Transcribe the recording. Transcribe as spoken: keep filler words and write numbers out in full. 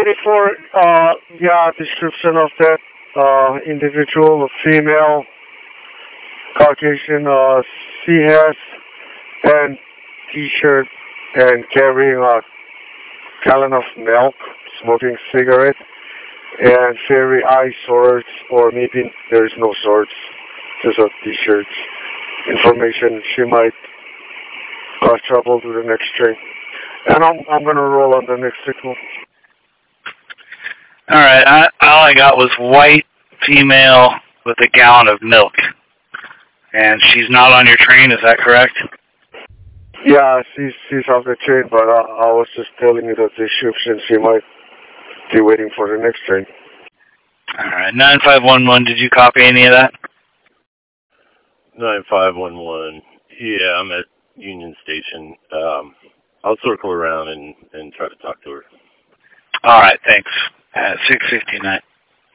waiting for uh yeah description of that uh individual, a female, Caucasian. Uh, she has and T-shirt and carrying a gallon of milk, smoking cigarette, and very eye swords, or maybe there's no swords, just a T-shirt. Information she might cause trouble to the next train. And I'm I'm gonna roll on the next signal. All right. I, all I got was white female with a gallon of milk, and she's not on your train. Is that correct? Yeah, she's she's off the train, but I, I was just telling you the description. She might be waiting for the next train. All right. nine five one one. Did you copy any of that? nine five one one. Yeah, I'm at Union Station. Um, I'll circle around and, and try to talk to her. All right, thanks. Uh, six fifty-nine.